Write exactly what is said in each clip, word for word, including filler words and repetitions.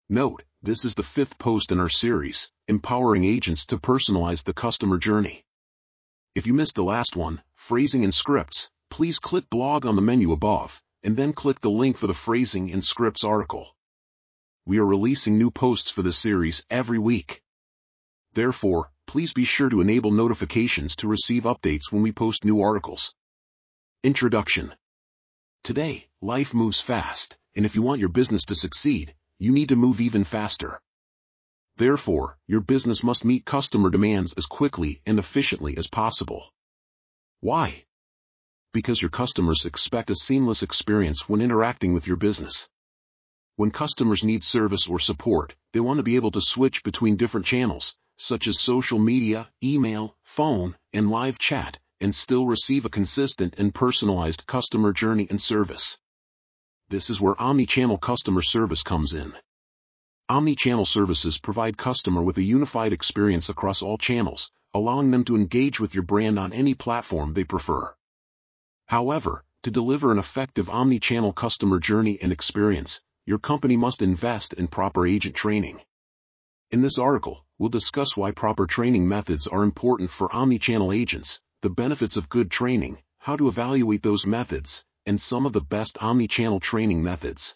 Note, this is the fifth post in our series, Empowering Agents to Personalize the Customer Journey. If you missed the last one, Phrasing and Scripts, please click blog on the menu above, and then click the link for the Phrasing and Scripts article. We are releasing new posts for this series every week. Therefore, please be sure to enable notifications to receive updates when we post new articles. Introduction. Today, life moves fast, and if you want your business to succeed, you need to move even faster. Therefore, your business must meet customer demands as quickly and efficiently as possible. Why? Because your customers expect a seamless experience when interacting with your business. When customers need service or support, they want to be able to switch between different channels, such as social media, email, phone, and live chat, and still receive a consistent and personalized customer journey and service. This is where omni-channel customer service comes in. Omni-channel services provide customer with a unified experience across all channels, allowing them to engage with your brand on any platform they prefer. However, to deliver an effective omni-channel customer journey and experience, your company must invest in proper agent training. In this article, we'll discuss why proper training methods are important for omni-channel agents, the benefits of good training, how to evaluate those methods, and some of the best omni-channel training methods.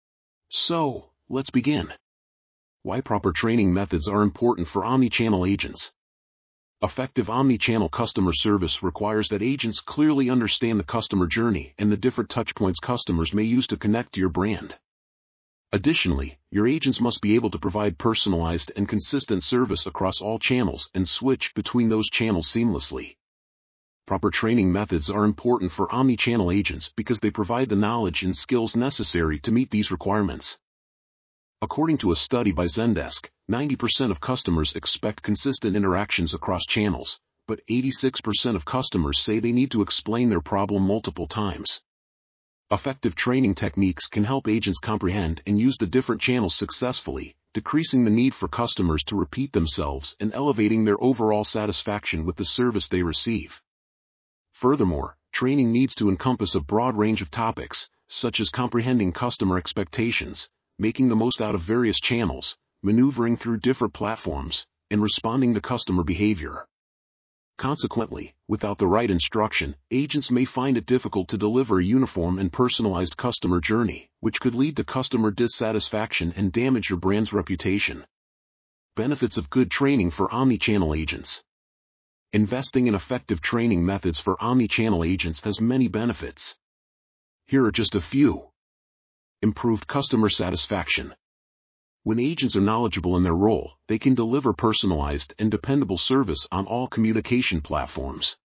So, let's begin. Why proper training methods are important for omni-channel agents. Effective omni-channel customer service requires that agents clearly understand the customer journey and the different touchpoints customers may use to connect to your brand. Additionally, your agents must be able to provide personalized and consistent service across all channels and switch between those channels seamlessly. Proper training methods are important for omni-channel agents because they provide the knowledge and skills necessary to meet these requirements. According to a study by Zendesk, ninety percent of customers expect consistent interactions across channels, but eighty-six percent of customers say they need to explain their problem multiple times. Effective training techniques can help agents comprehend and use the different channels successfully, decreasing the need for customers to repeat themselves and elevating their overall satisfaction with the service they receive. Furthermore, training needs to encompass a broad range of topics, such as comprehending customer expectations, making the most out of various channels, maneuvering through different platforms, and responding to customer behavior. Consequently, without the right instruction, agents may find it difficult to deliver a uniform and personalized customer journey, which could lead to customer dissatisfaction and damage your brand's reputation. Benefits of good training for omni-channel agents. Investing in effective training methods for omni-channel agents has many benefits. Here are just a few. Improved customer satisfaction. When agents are knowledgeable in their role, they can deliver personalized and dependable service on all communication platforms.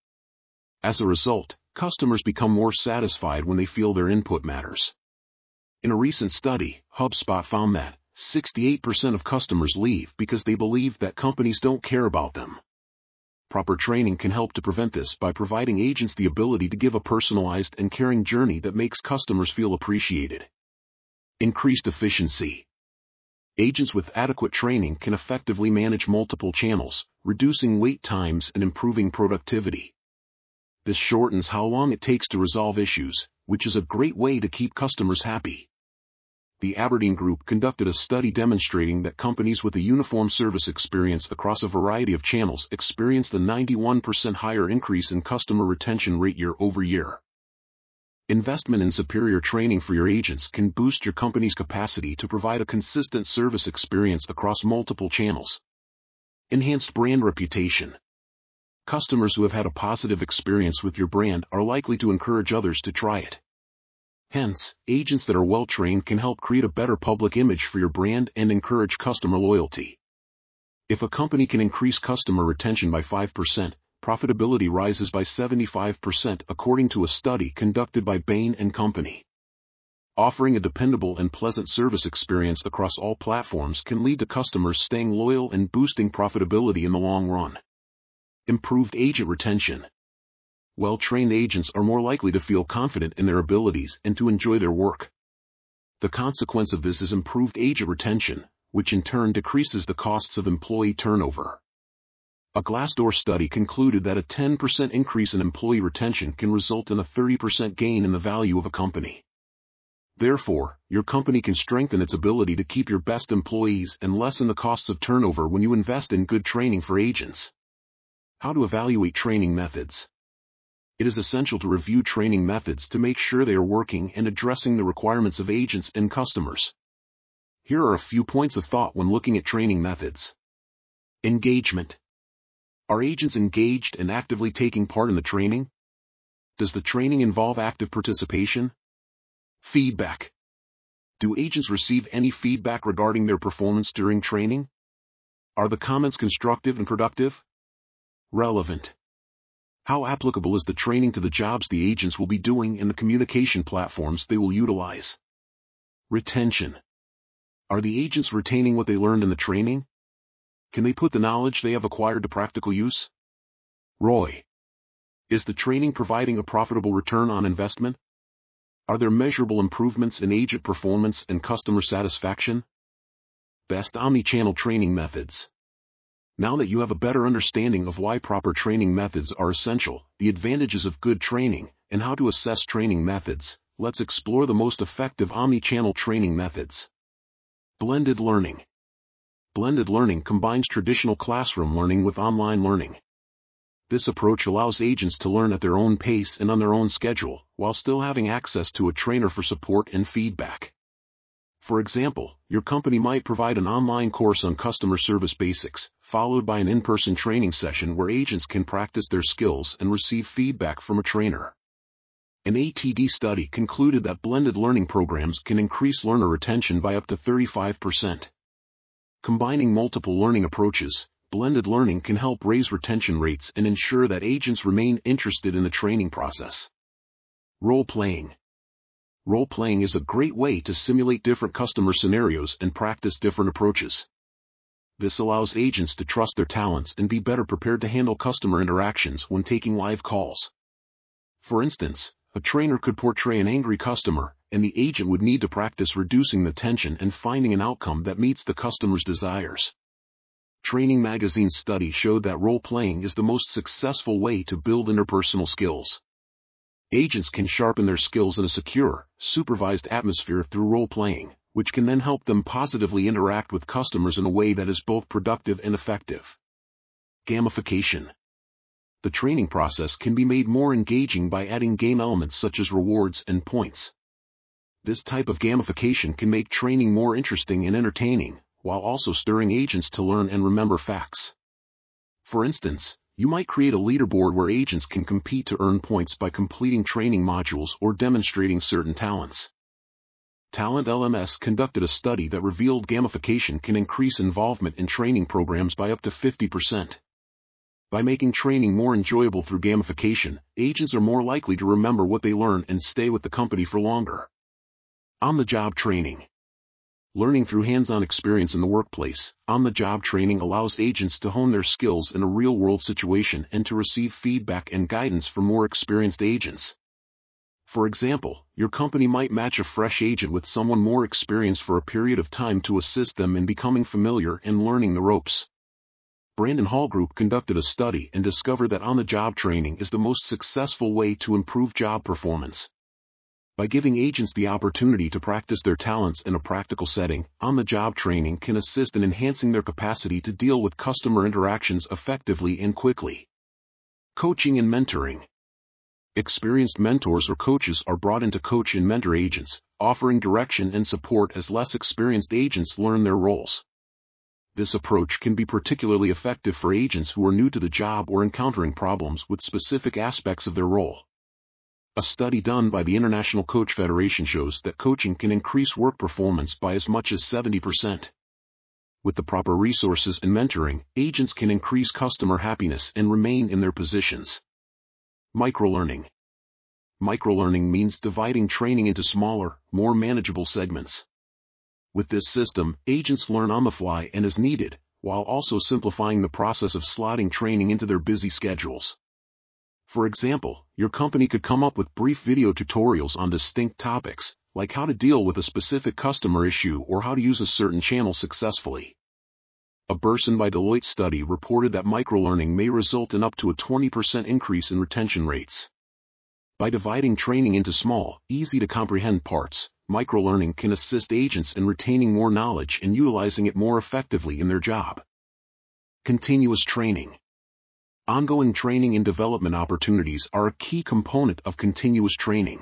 As a result, customers become more satisfied when they feel their input matters. In a recent study, HubSpot found that sixty-eight percent of customers leave because they believe that companies don't care about them. Proper training can help to prevent this by providing agents the ability to give a personalized and caring journey that makes customers feel appreciated. Increased efficiency. Agents with adequate training can effectively manage multiple channels, reducing wait times and improving productivity. This shortens how long it takes to resolve issues, which is a great way to keep customers happy. The Aberdeen Group conducted a study demonstrating that companies with a uniform service experience across a variety of channels experienced a ninety-one percent higher increase in customer retention rate year over year. Investment in superior training for your agents can boost your company's capacity to provide a consistent service experience across multiple channels. Enhanced brand reputation. Customers who have had a positive experience with your brand are likely to encourage others to try it. Hence, agents that are well-trained can help create a better public image for your brand and encourage customer loyalty. If a company can increase customer retention by five percent, profitability rises by seventy-five percent according to a study conducted by Bain and Company. Offering a dependable and pleasant service experience across all platforms can lead to customers staying loyal and boosting profitability in the long run. Improved agent retention. Well-trained agents are more likely to feel confident in their abilities and to enjoy their work. The consequence of this is improved agent retention, which in turn decreases the costs of employee turnover. A Glassdoor study concluded that a ten percent increase in employee retention can result in a thirty percent gain in the value of a company. Therefore, your company can strengthen its ability to keep your best employees and lessen the costs of turnover when you invest in good training for agents. How to evaluate training methods. It is essential to review training methods to make sure they are working and addressing the requirements of agents and customers. Here are a few points of thought when looking at training methods. Engagement. Are agents engaged and actively taking part in the training? Does the training involve active participation? Feedback. Do agents receive any feedback regarding their performance during training? Are the comments constructive and productive? Relevant. How applicable is the training to the jobs the agents will be doing and the communication platforms they will utilize? Retention. Are the agents retaining what they learned in the training? Can they put the knowledge they have acquired to practical use? R O I. Is the training providing a profitable return on investment? Are there measurable improvements in agent performance and customer satisfaction? Best omnichannel training methods. Now that you have a better understanding of why proper training methods are essential, the advantages of good training, and how to assess training methods, let's explore the most effective omnichannel training methods. Blended learning. Blended learning combines traditional classroom learning with online learning. This approach allows agents to learn at their own pace and on their own schedule, while still having access to a trainer for support and feedback. For example, your company might provide an online course on customer service basics, followed by an in-person training session where agents can practice their skills and receive feedback from a trainer. An A T D study concluded that blended learning programs can increase learner retention by up to thirty-five percent. Combining multiple learning approaches, blended learning can help raise retention rates and ensure that agents remain interested in the training process. Role-playing. Role-playing is a great way to simulate different customer scenarios and practice different approaches. This allows agents to trust their talents and be better prepared to handle customer interactions when taking live calls. For instance, a trainer could portray an angry customer, and the agent would need to practice reducing the tension and finding an outcome that meets the customer's desires. Training Magazine's study showed that role-playing is the most successful way to build interpersonal skills. Agents can sharpen their skills in a secure, supervised atmosphere through role-playing, which can then help them positively interact with customers in a way that is both productive and effective. Gamification. The training process can be made more engaging by adding game elements such as rewards and points. This type of gamification can make training more interesting and entertaining, while also stirring agents to learn and remember facts. For instance, you might create a leaderboard where agents can compete to earn points by completing training modules or demonstrating certain talents. Talent L M S conducted a study that revealed gamification can increase involvement in training programs by up to fifty percent. By making training more enjoyable through gamification, agents are more likely to remember what they learn and stay with the company for longer. On-the-job training. Learning through hands-on experience in the workplace, on-the-job training allows agents to hone their skills in a real-world situation and to receive feedback and guidance from more experienced agents. For example, your company might match a fresh agent with someone more experienced for a period of time to assist them in becoming familiar and learning the ropes. Brandon Hall Group conducted a study and discovered that on-the-job training is the most successful way to improve job performance. By giving agents the opportunity to practice their talents in a practical setting, on-the-job training can assist in enhancing their capacity to deal with customer interactions effectively and quickly. Coaching and mentoring. Experienced mentors or coaches are brought in to coach and mentor agents, offering direction and support as less experienced agents learn their roles. This approach can be particularly effective for agents who are new to the job or encountering problems with specific aspects of their role. A study done by the International Coach Federation shows that coaching can increase work performance by as much as seventy percent. With the proper resources and mentoring, agents can increase customer happiness and remain in their positions. Microlearning. Microlearning means dividing training into smaller, more manageable segments. With this system, agents learn on the fly and as needed, while also simplifying the process of slotting training into their busy schedules. For example, your company could come up with brief video tutorials on distinct topics, like how to deal with a specific customer issue or how to use a certain channel successfully. A Burson by Deloitte study reported that microlearning may result in up to a twenty percent increase in retention rates. By dividing training into small, easy-to-comprehend parts, microlearning can assist agents in retaining more knowledge and utilizing it more effectively in their job. Continuous training. Ongoing training and development opportunities are a key component of continuous training.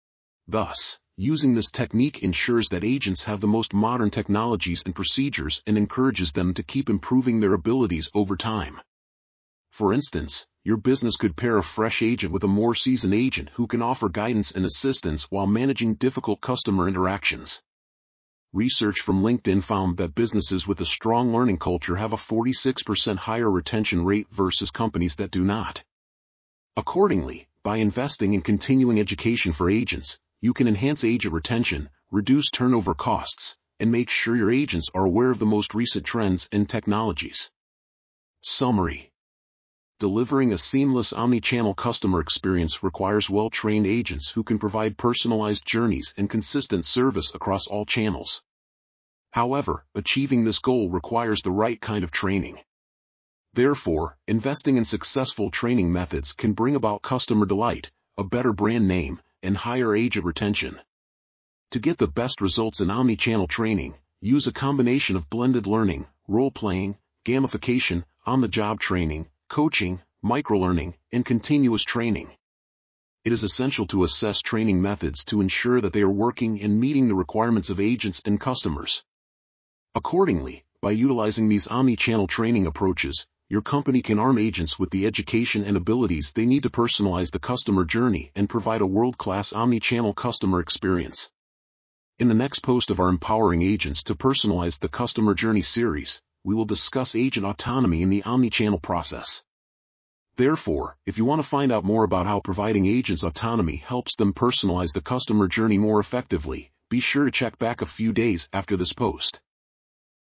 Thus, using this technique ensures that agents have the most modern technologies and procedures and encourages them to keep improving their abilities over time. For instance, your business could pair a fresh agent with a more seasoned agent who can offer guidance and assistance while managing difficult customer interactions. Research from LinkedIn found that businesses with a strong learning culture have a forty-six percent higher retention rate versus companies that do not. Accordingly, by investing in continuing education for agents, you can enhance agent retention, reduce turnover costs, and make sure your agents are aware of the most recent trends and technologies. Summary. Delivering a seamless omni-channel customer experience requires well-trained agents who can provide personalized journeys and consistent service across all channels. However, achieving this goal requires the right kind of training. Therefore, investing in successful training methods can bring about customer delight, a better brand name, and higher agent retention. To get the best results in omni-channel training, use a combination of blended learning, role-playing, gamification, on-the-job training, coaching, microlearning, and continuous training. It is essential to assess training methods to ensure that they are working and meeting the requirements of agents and customers. Accordingly, by utilizing these omni-channel training approaches, your company can arm agents with the education and abilities they need to personalize the customer journey and provide a world-class omni-channel customer experience. In the next post of our Empowering Agents to Personalize the Customer Journey series, we will discuss agent autonomy in the omni-channel process. Therefore, if you want to find out more about how providing agents autonomy helps them personalize the customer journey more effectively, be sure to check back a few days after this post.